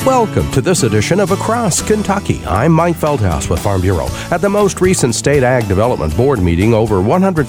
Welcome to this edition of Across Kentucky. I'm Mike Feldhaus with Farm Bureau. At the most recent State Ag Development Board meeting, over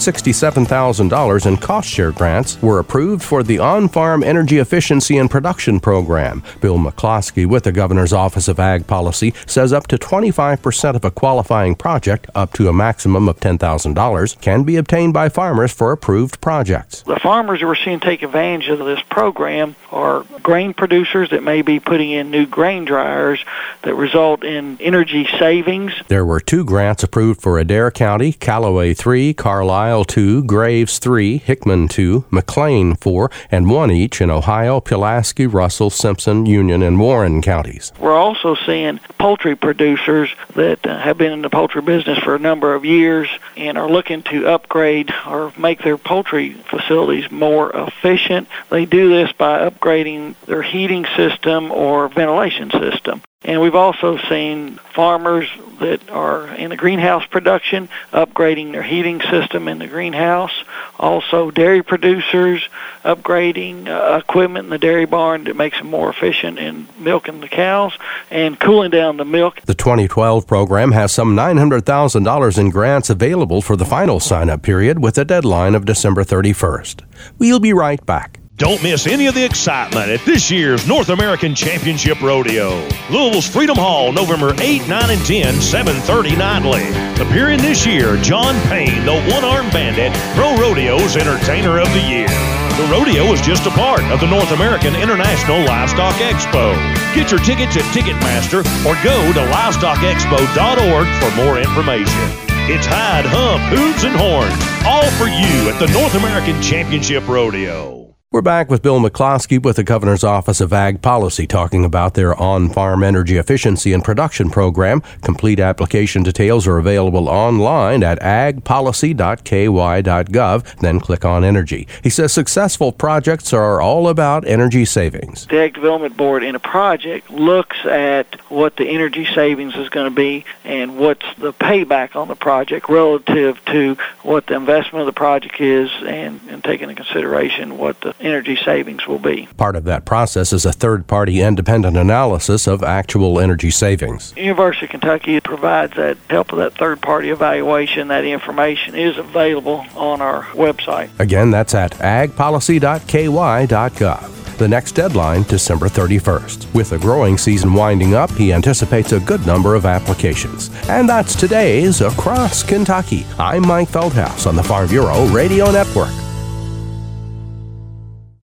$167,000 in cost-share grants were approved for the On-Farm Energy Efficiency and Production Program. Bill McCloskey with the Governor's Office of Ag Policy says up to 25% of a qualifying project, up to a maximum of $10,000, can be obtained by farmers for approved projects. The farmers that we're seeing take advantage of this program are grain producers that may be putting in new grain dryers that result in energy savings. There were 2 grants approved for Adair County: Callaway 3, Carlisle 2, Graves 3, Hickman 2, McLean 4, and 1 each in Ohio, Pulaski, Russell, Simpson, Union, and Warren counties. We're also seeing poultry producers that have been in the poultry business for a number of years and are looking to upgrade or make their poultry facilities more efficient. They do this by upgrading their heating system or ventilation system. And we've also seen farmers that are in the greenhouse production upgrading their heating system in the greenhouse. Also, dairy producers upgrading equipment in the dairy barn that makes them more efficient in milking the cows and cooling down the milk. The 2012 program has some $900,000 in grants available for the final sign-up period with a deadline of December 31st. We'll be right back. Don't miss any of the excitement at this year's North American Championship Rodeo. Louisville's Freedom Hall, November 8, 9, and 10, 7:30 nightly. Appearing this year, John Payne, the One-Armed Bandit, Pro Rodeo's Entertainer of the Year. The rodeo is just a part of the North American International Livestock Expo. Get your tickets at Ticketmaster or go to livestockexpo.org for more information. It's hide, hump, hooves, and horns, all for you at the North American Championship Rodeo. We're back with Bill McCloskey with the Governor's Office of Ag Policy talking about their On-Farm Energy Efficiency and Production Program. Complete application details are available online at agpolicy.ky.gov, then click on Energy. He says successful projects are all about energy savings. The Ag Development Board in a project looks at what the energy savings is going to be and what's the payback on the project relative to what the investment of the project is and taking into consideration what the energy savings will be. Part of that process is a third-party independent analysis of actual energy savings. The University of Kentucky provides that help with that third-party evaluation. That information is available on our website. Again, that's at agpolicy.ky.gov. The next deadline, December 31st. With the growing season winding up, he anticipates a good number of applications. And that's today's Across Kentucky. I'm Mike Feldhaus on the Farm Bureau Radio Network.